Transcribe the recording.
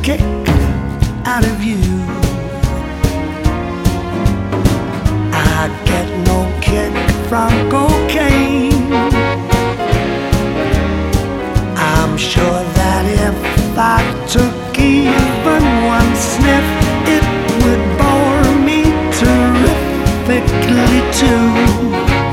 kick out of you. I get no kick from going